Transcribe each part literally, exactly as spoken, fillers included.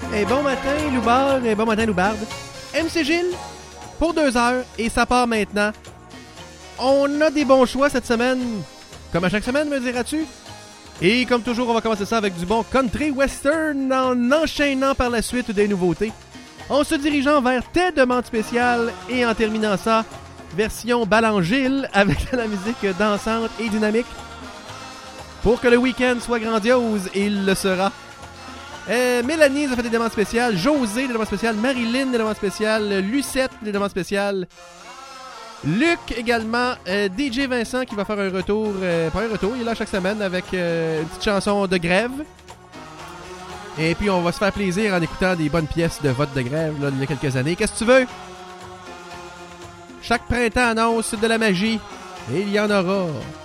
Et bon matin, Loubar, et bon matin, Loubarde. M C Gilles, pour deux heures, et ça part maintenant. On a des bons choix cette semaine, comme à chaque semaine, me diras-tu? Et comme toujours, on va commencer ça avec du bon country western en enchaînant par la suite des nouveautés. En se dirigeant vers tes demandes spéciales et en terminant ça, version Ballangile avec de la musique dansante et dynamique. Pour que le week-end soit grandiose, et il le sera. Euh, Mélanie nous a fait des demandes spéciales, José des demandes spéciales, Marilyn des demandes spéciales, Lucette des demandes spéciales, Luc également, euh, D J Vincent qui va faire un retour, euh, pas un retour, il est là chaque semaine avec euh, une petite chanson de grève. Et puis on va se faire plaisir en écoutant des bonnes pièces de vote de grève là, il y a quelques années. Qu'est-ce que tu veux? Chaque printemps annonce de la magie, et il y en aura.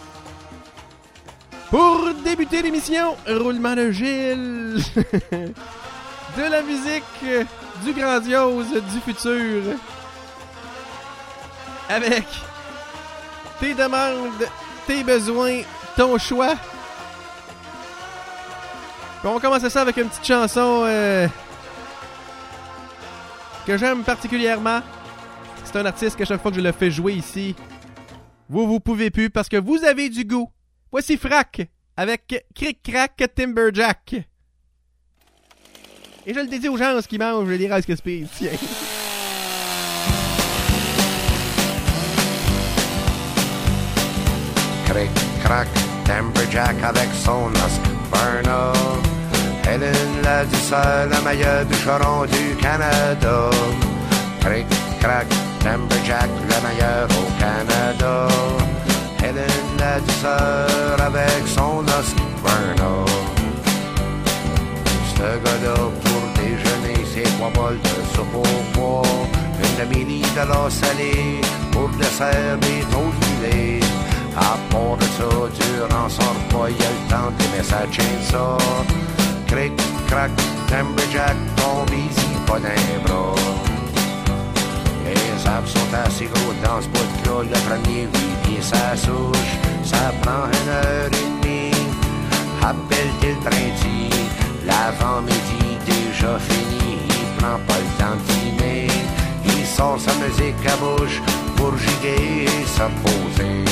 Pour débuter l'émission, roulement de Gilles, de la musique, du grandiose, du futur, avec tes demandes, tes besoins, ton choix. Puis on va commencer ça avec une petite chanson euh, que j'aime particulièrement. C'est un artiste que chaque fois que je le fais jouer ici, vous, vous pouvez plus parce que vous avez du goût. Voici Frac avec Cric Crac Timberjack. Et je le dédie aux gens qui mangent les Rice Krispies. Tiens. Cric Crac Timberjack avec son Husqvarna. Hélène la douceur, la meilleure bûcheron du Canada. Cric Crac Timberjack, le meilleur au Canada. Hélène la douceur avec son Husqvarna. Ce gars-là pour déjeuner, c'est trois bols de soupe au pois, une demi-litre de l'eau salée, pour dessert des toasts du lait. À part de ça, durant son repas, il y a le temps d'aimer sa chainsaw. Cric, crac, Timberjack, tombe easy, pas d'un bras. Les arbres sont assez gros dans ce bout-là, le premier huit pieds sa souche, ça prend une heure et demie. Appelle-t-il le train-ti, l'avant-midi déjà fini, il prend pas le temps de dîner. Il sort sa musique à bouche pour giguer et se poser.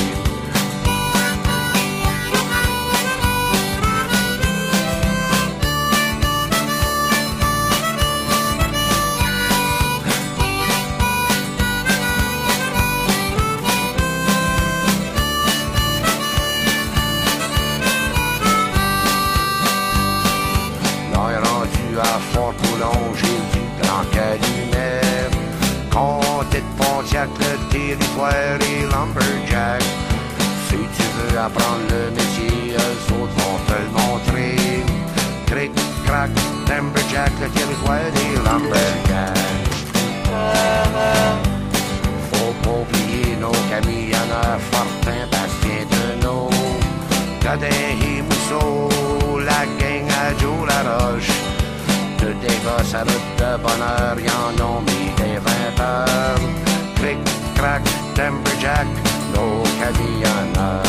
À Fort-Coulon, j'ai du grand calumet. Comté de Pontiac, le territoire et lumberjack. Si tu veux apprendre le métier, eux autres vont te le montrer. Cric, crac, Timberjack, le territoire et lumberjack. Faut pas oublier nos camionneurs, Fortin, Bastien, Deneau, Godin et Mousseau, la gang à Joe Laroche. Tous des gosses à route de bonheur, y'en ont mis des vingt heures. Cric, crac, Timberjack, nos camionneurs.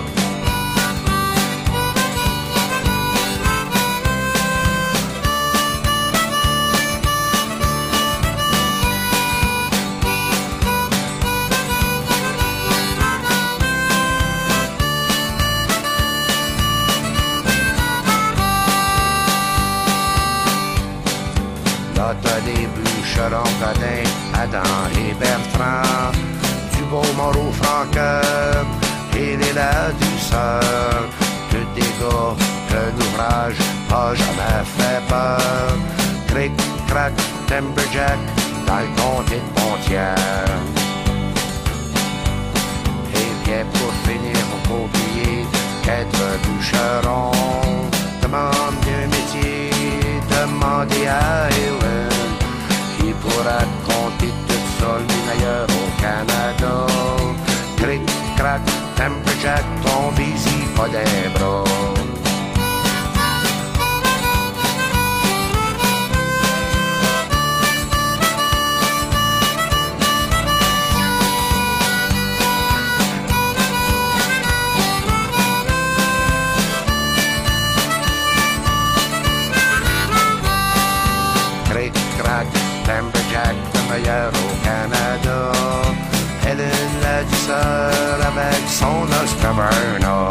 Là t'as des bûcherons, Godin, Adam et Bertrand, du beau Moreau Franqueur, et les la douceur. Tous des gars que l'ouvrage a jamais fait peur. Cric, crac, Timberjack, dans le comté de Pontiac. Et bien pour finir, faut pas oublier qu'être bûcheron demande un métier. Demandez à Hélène, qui pourra te compter tout seul, les meilleurs au Canada. Cric, crac, Timberjack, tombe ici, pas d'un bras. Jack, le meilleur au Canada. Hélène la douceur avec son Oscar Bernard.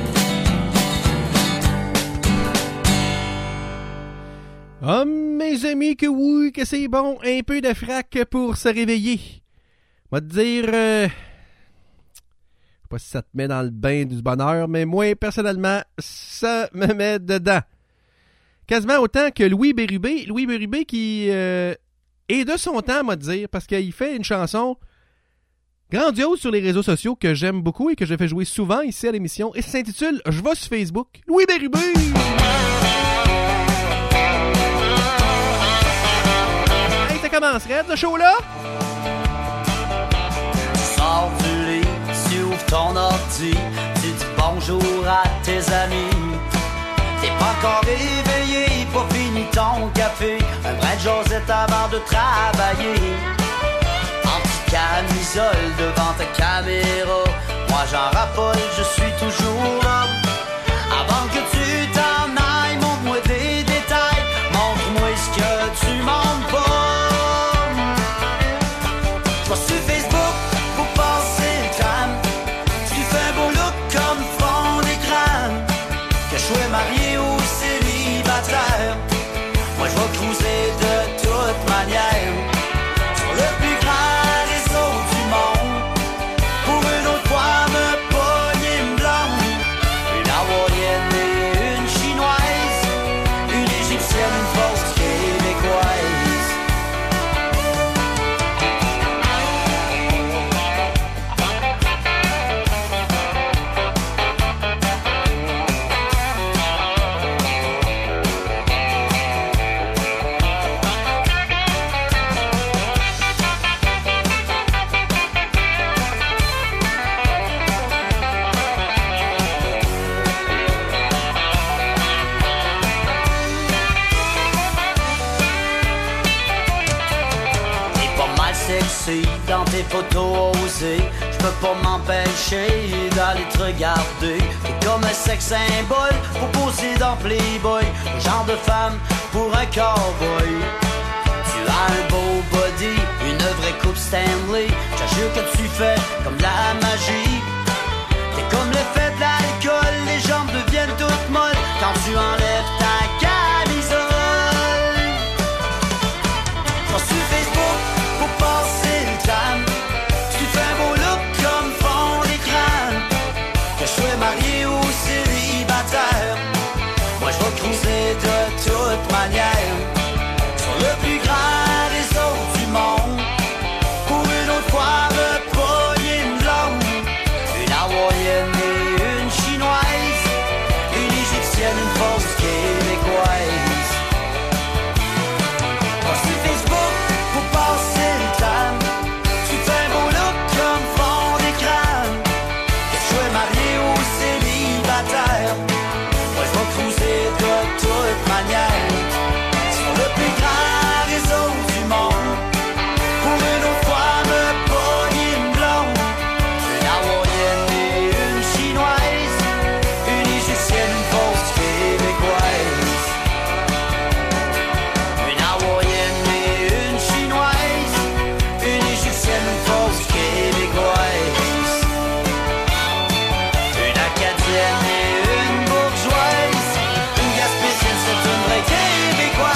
Ah, mes amis, que oui, que c'est bon, un peu de frac pour se réveiller. On va te dire, euh, je sais pas si ça te met dans le bain du bonheur, mais moi, personnellement, ça me met dedans. Quasiment autant que Louis Bérubé. Louis Bérubé qui euh, est de son temps, on va te dire, parce qu'il fait une chanson grandiose sur les réseaux sociaux que j'aime beaucoup et que je fais jouer souvent ici à l'émission. Et ça s'intitule « Je vais sur Facebook ». Louis Bérubé! Commencerait ce show-là? Tu sors du lit, tu ouvres ton ordi, tu dis bonjour à tes amis. T'es pas encore réveillé, pas fini ton café, un brin de Josette avant de travailler. En petite camisole devant ta caméra, moi j'en raffole, je suis toujours là. Avant que tu t'en ailles, montre-moi des détails, montre-moi ce que tu montres pas. Sur Facebook, pour passer le temps, tu fais un beau look comme fond d'écran. Que je sois marié ou célibataire, moi je vais cruiser de toute manière sur le plus grand réseau du monde. Pour une autre fois me pogner une blonde, une hawaïenne et une chinoise, une égyptienne, une fausse québécoise. Dans tes photos osées, je peux pas m'empêcher d'aller te regarder. T'es comme un sex symbole pour poser dans Playboy, le genre de femme pour un cowboy. Tu as un beau body, une vraie coupe Stanley. J'assure que tu fais comme la magie. T'es comme l'effet de l'alcool, les jambes deviennent toutes molles quand tu enlèves ta camisole. Sur Facebook, pour passer le temps, tu fais un beau look comme fond d'écran. Que je sois marié ou célibataire, moi je vais cruiser de toute manière sur le plus grand réseau du monde. Pour une autre fois me pogner une blonde, une hawaïenne et une chinoise, une égyptienne, une fausse québécoise. Sur Facebook, pour passer le temps, tu fais un beau look comme fond d'écran. Que je sois marié ou célibataire, moi je vais cruiser de toute manière sur le plus grand réseau du monde. Pour une autre fois me pogner une blonde, une hawaïenne et une chinoise, une égyptienne, une fausse québécoise. Une hawaïenne et une chinoise, une égyptienne, une fausse québécoise. Une acadienne et une bourgeoise, une gaspésienne, c'est une vraie québécoise.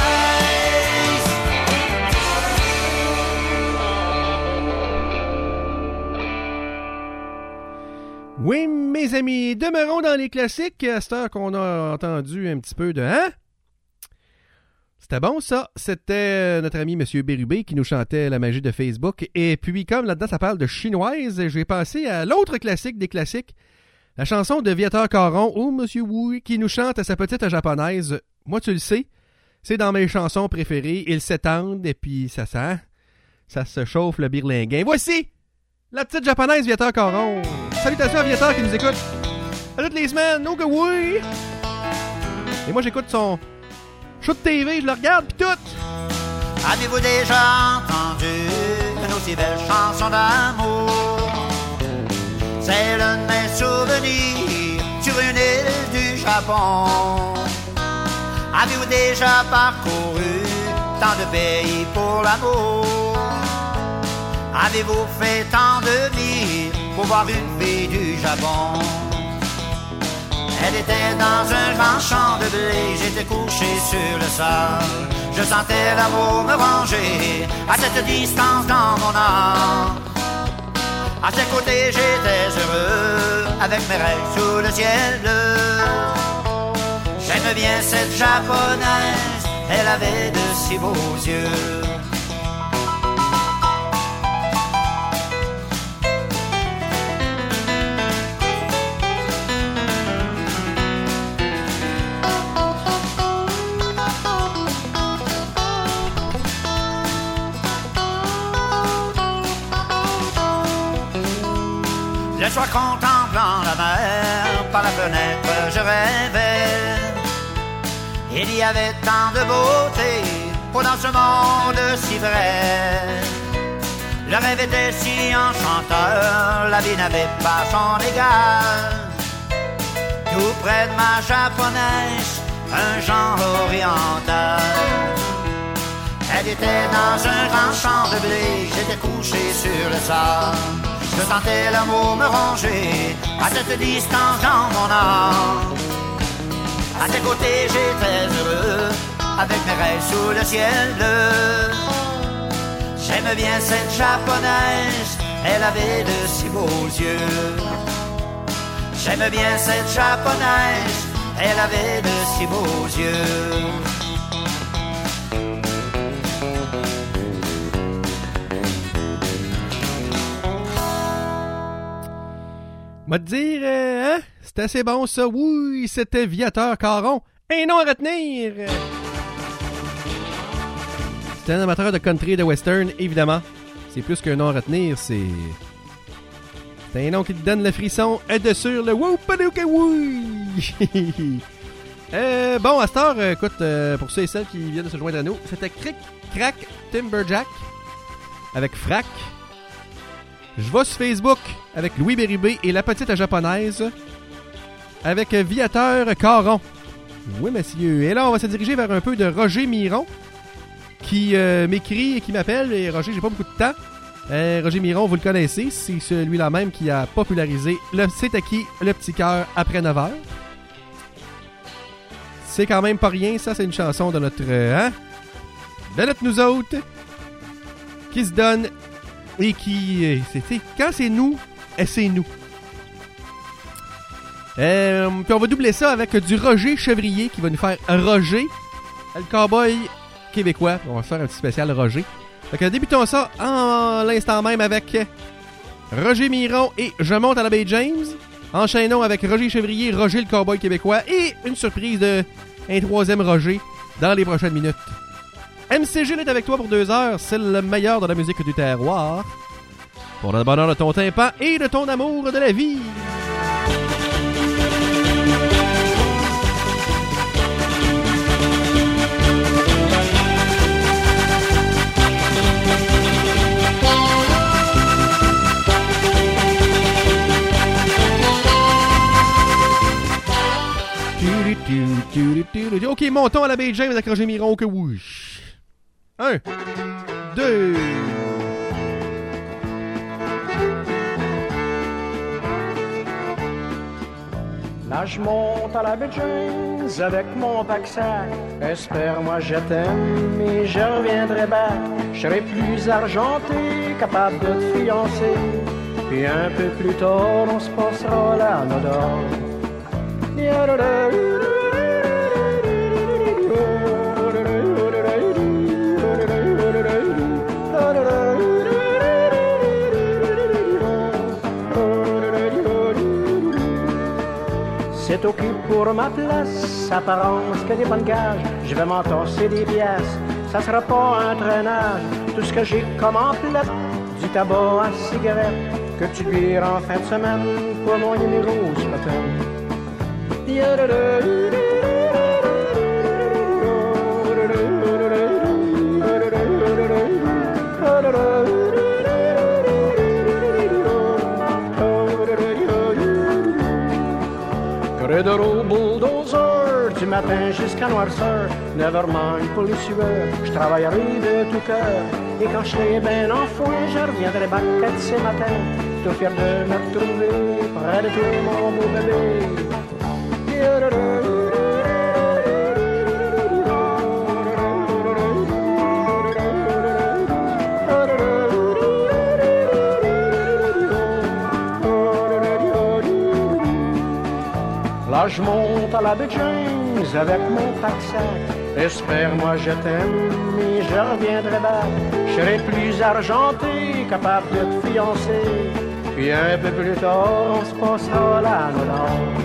Oui, mes amis, demeurons dans les classiques à cette heure qu'on a entendu un petit peu de... Hein? C'était bon, ça. C'était notre ami M. Bérubé qui nous chantait La magie de Facebook. Et puis, comme là-dedans, ça parle de chinoise, j'ai passé à l'autre classique des classiques, la chanson de Viateur Caron, ou M. Wu, qui nous chante sa petite japonaise. Moi, tu le sais, c'est dans mes chansons préférées. Ils s'étendent, et puis ça sent, ça se chauffe le birlinguin. Voici la petite japonaise Viateur Caron. Salutations à Viateur qui nous écoute à toutes les semaines. Oh que oui! Et moi, j'écoute son show de T V, je le regarde, pis tout! Avez-vous déjà entendu une aussi belle chanson d'amour? C'est l'un de mes souvenirs sur une île du Japon. Avez-vous déjà parcouru tant de pays pour l'amour? Avez-vous fait tant de nuits pour voir une fille du Japon? Elle était dans un grand champ de blé, j'étais couché sur le sol. Je sentais l'amour me ranger à cette distance dans mon âme. À ses côtés j'étais heureux, avec mes rêves sous le ciel bleu. J'aime bien cette japonaise, elle avait de si beaux yeux. Le soir contemplant la mer, par la fenêtre je rêvais. Il y avait tant de beauté pour dans ce monde si vrai. Le rêve était si enchanteur, la vie n'avait pas son égal. Tout près de ma japonaise, un genre oriental. Elle était dans un grand champ de blé, j'étais couché sur le sable. Je sentais l'amour me ranger à cette distance dans mon âme. À ses côtés j'étais heureux, avec mes rêves sous le ciel bleu. J'aime bien cette japonaise, elle avait de si beaux yeux. J'aime bien cette japonaise, elle avait de si beaux yeux. M'a te dire, euh, hein? C'est assez bon ça. Oui, c'était Viateur Caron. Un nom à retenir. C'est un amateur de country et de western, évidemment. C'est plus qu'un nom à retenir, c'est... C'est un nom qui te donne le frisson de sur le woupadouka oui. euh, Bon, à cette heure, écoute, euh, pour ceux et celles qui viennent de se joindre à nous, c'était Crick Crack Timberjack avec Frac. Je vais sur Facebook avec Louis Béribé et la petite japonaise avec Viateur Caron. Oui, monsieur. Et là, on va se diriger vers un peu de Roger Miron qui euh, m'écrit et qui m'appelle. Et Roger, j'ai pas beaucoup de temps. Euh, Roger Miron, vous le connaissez. C'est celui-là même qui a popularisé le C'est à qui le petit cœur après neuf heures. C'est quand même pas rien, ça. C'est une chanson de notre... Euh, hein? De notre nous autres qui se donne... Et qui... Euh, c'est, quand c'est nous, c'est nous. Euh, puis on va doubler ça avec du Roger Chevrier qui va nous faire Roger, le cowboy québécois. On va faire un petit spécial Roger. Fait que débutons ça en l'instant même avec Roger Miron et Je monte à la baie James. Enchaînons avec Roger Chevrier, Roger le cowboy québécois et une surprise de un troisième Roger dans les prochaines minutes. M C Gilles est avec toi pour deux heures. C'est le meilleur de la musique du terroir. Pour le bonheur de ton tympan et de ton amour de la vie. Ok, montons à la baie James avec Roger Miron que wouch. Un, deux. Là je monte à la baie James avec mon pack-sac. Espère-moi je t'aime et je reviendrai back. Je serai plus argenté, capable de te fiancer. Puis un peu plus tard on se passera l'anneau d'or. C'est ok pour ma place, apparence que des bonnes gages. Je vais m'entasser des pièces, ça sera pas un traînage. Tout ce que j'ai comme en plate, du tabac à cigarette, que tu luiras en fin de semaine pour mon numéro sur la tête. Corridor au bulldozer, du matin jusqu'à noirceur. Nevermind pour les sueurs, je travaillerai de tout cœur. Et quand je serai ben en foin, je reviendrai baquette ces matins. Tout fier de me retrouver près de toi, mon beau bébé. Là je monte à la baie James avec mon pack-sac. Espère-moi je t'aime et je reviendrai bas. Je serai plus argenté, capable de te fiancer. Puis un peu plus tard on se passera la nuit.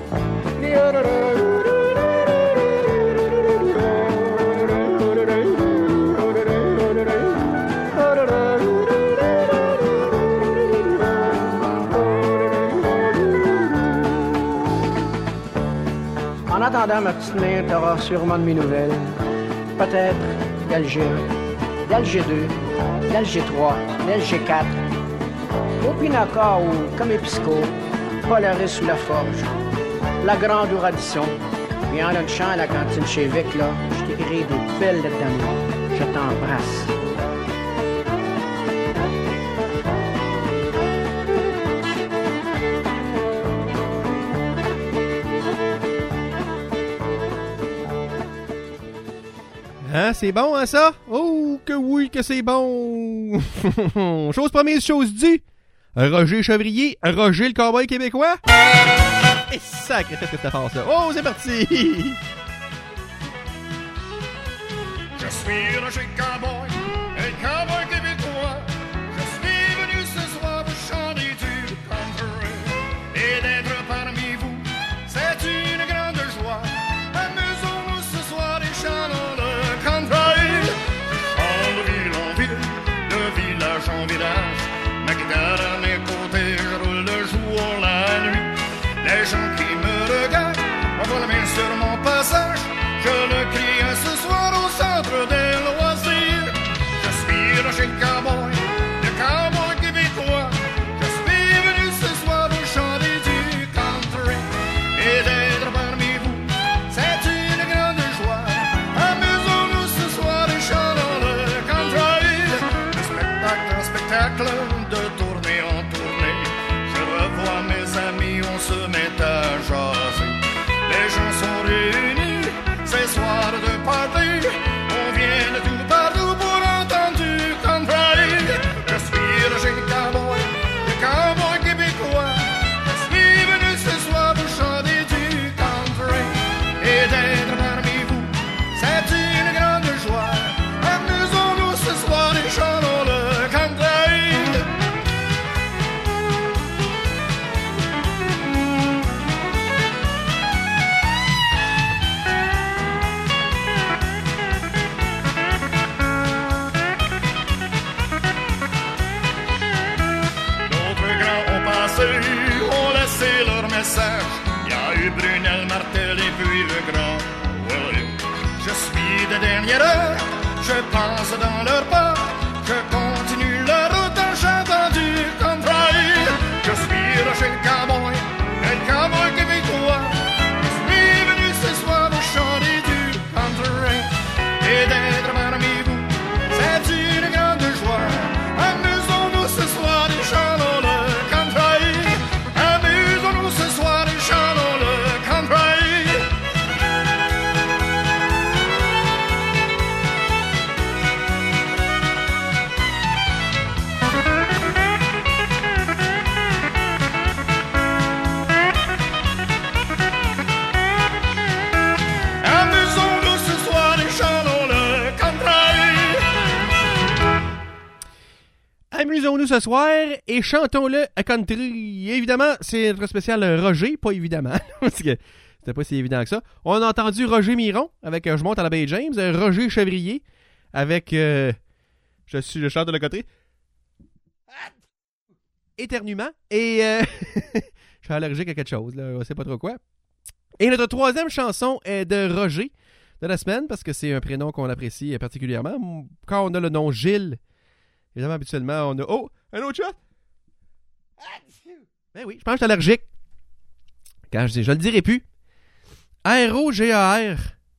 En attendant, ma petite main, t'auras sûrement de mes nouvelles. Peut-être d'Alger un, d'Alger deux, d'Alger trois, d'Alger quatre. Au Pinaca ou comme Épisco, Polaris ou La Forge, La Grande ou Radisson. Il y en a une chant à la cantine chez Vic, là. Je t'écrirai des belles lettres d'amour. Je t'embrasse. Hein, c'est bon, hein, ça? Oh, que oui, que c'est bon! Chose promise, chose due. Roger Chevrier, Roger le cowboy québécois. Et sacré fait que cette farce-là. Oh, c'est parti! Je suis Roger Cowboy, un cowboy québécois. Je suis venu ce soir pour chanter du country. Et d'être parmi vous, c'est une grande joie. Amusons-nous ce soir et chantons le country. Je chante de ville en ville, de village en village. Ma guitare à mes côtés, je roule le jour, la nuit. Les gens qui me regardent envoient la main sur mon passage. Je le crie ce soir au centre des loisirs. Je suis Roger Cowboy, le cowboy québécois. Je suis venu ce soir pour chanter du country. Et d'être parmi vous, c'est une grande joie. Amusons-nous ce soir et chantons le country. De spectacle en spectacle, de tournée en tournée. Je revois mes amis, on se met à jaser. Les gens sont réunis, c'est soir de party. On vient de tout partout pour entendre du country. Je suis Roger Cowboy, le cowboy québécois. Je suis venu ce soir pour chanter du country. Et d'être parmi vous, c'est une grande joie. Amusons-nous ce soir et chantons le country. Ont laissé leur message. Il y a eu Brunel, Martel et puis le grand William. Je suis de dernière heure, je pense dans leur pas. Je continue la route en chantant du country. Je suis Roger Cowboy, un cowboy québécois. Je suis venu ce soir pour chanter du country. Et d'être parmi vous, c'est une grande joie. Amusons-nous ce soir et chantons le country. Amusons-nous ce soir et chantons le country. Amusons-nous ce soir et chantons le country. Amusons-nous ce soir et chantons-le à country. Évidemment, c'est notre spécial Roger, pas évidemment, parce que c'était pas si évident que ça. On a entendu Roger Miron avec euh, Je monte à la baie James, euh, Roger Chevrier avec euh, Je suis le chanteur de country. Éternuement. Et euh, je suis allergique à quelque chose, là, on sait pas trop quoi. Et notre troisième chanson est de Roger de la semaine, parce que c'est un prénom qu'on apprécie particulièrement. Quand on a le nom Gilles, évidemment, habituellement, on a... Oh! Un autre shot! Ben oui, je pense que je suis allergique. Quand je dis, je le dirai plus. R O G A R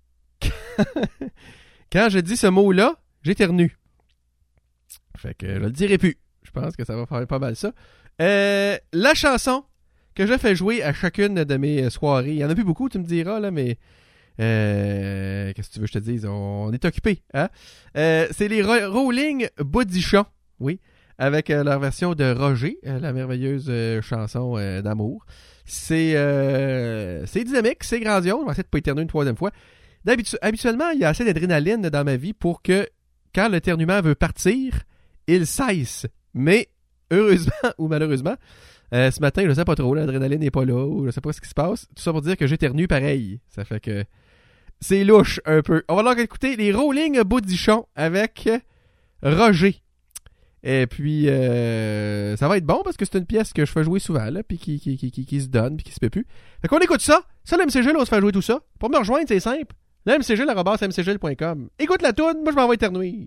Quand je dis ce mot-là, j'éternue. Fait que je le dirai plus. Je pense que ça va faire pas mal ça. Euh, la chanson que je fais jouer à chacune de mes soirées. Il y en a plus beaucoup, tu me diras, là, mais... Euh, qu'est-ce que tu veux que je te dise? On est occupé, hein? Euh, c'est les Ro- Rolling Bodichon, oui, avec euh, leur version de Roger, euh, la merveilleuse euh, chanson euh, d'amour. C'est, euh, c'est dynamique, c'est grandiose. On va essayer de pas éternuer une troisième fois. D'habitu- habituellement, il y a assez d'adrénaline dans ma vie pour que, quand l'éternuement veut partir, il cesse. Mais, heureusement ou malheureusement, euh, ce matin, je sais pas trop, l'adrénaline n'est pas là, ou je sais pas ce qui se passe. Tout ça pour dire que j'éternue pareil. Ça fait que c'est louche un peu. On va donc écouter les Rolling Bodichon avec Roger. Et puis, euh, ça va être bon parce que c'est une pièce que je fais jouer souvent, là, puis qui, qui, qui, qui, qui se donne, puis qui se peut plus. Fait qu'on écoute ça. Ça, l'M C G, là, on se fait jouer tout ça. Pour me rejoindre, c'est simple. Le M C G arobase m c g point com. Écoute la toune, moi je m'en vais éternuer.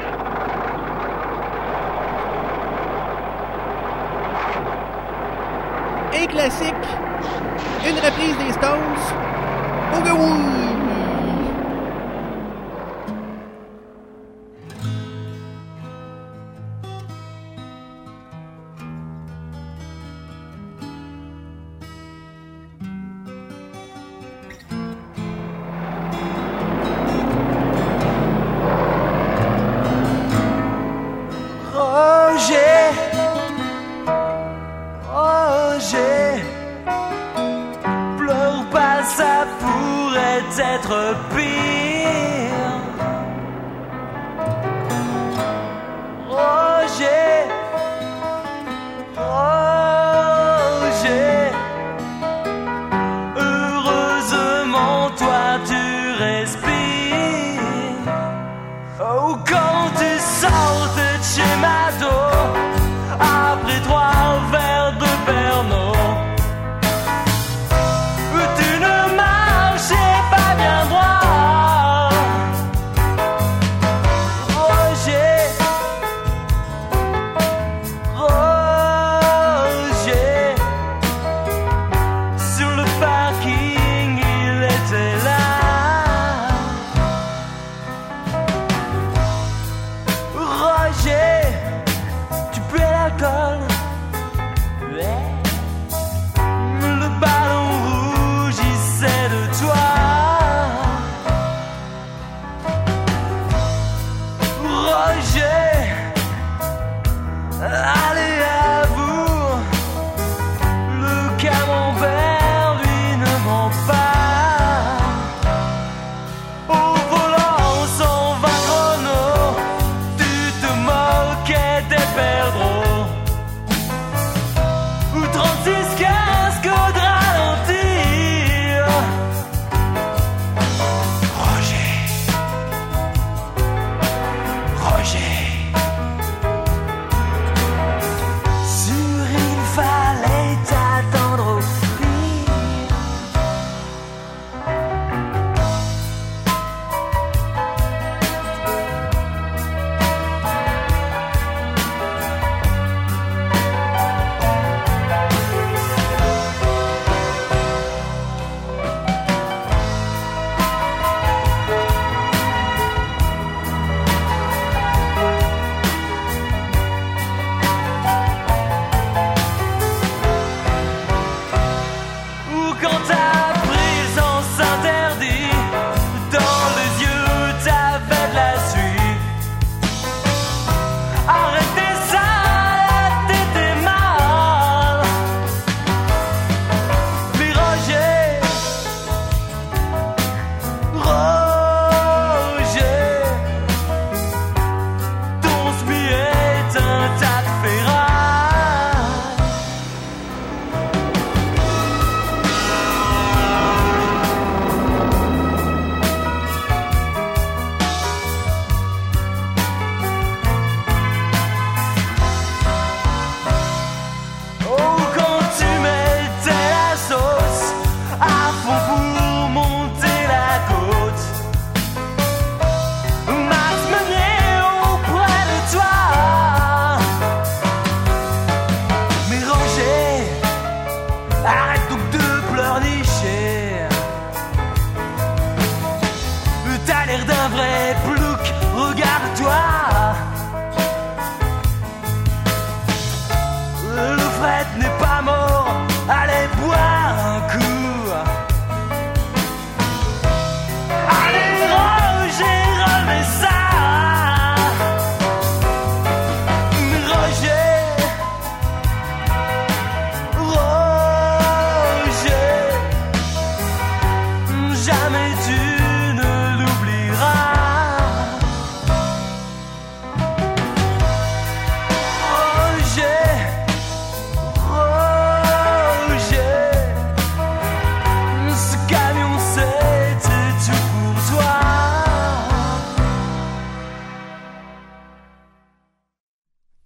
Un classique, une reprise des Stones. Oh que oui! Être pire. Roger, Roger, heureusement toi tu respires. Oh, quand tu sors de chez Mado après trois verres de Pernod,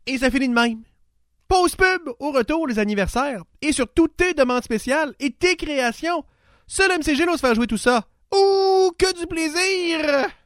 Et ça finit de même. Pause pub, au retour les anniversaires, et surtout tes demandes spéciales et tes créations. Seul M C Gilles ose faire jouer tout ça. Ouh, que du plaisir!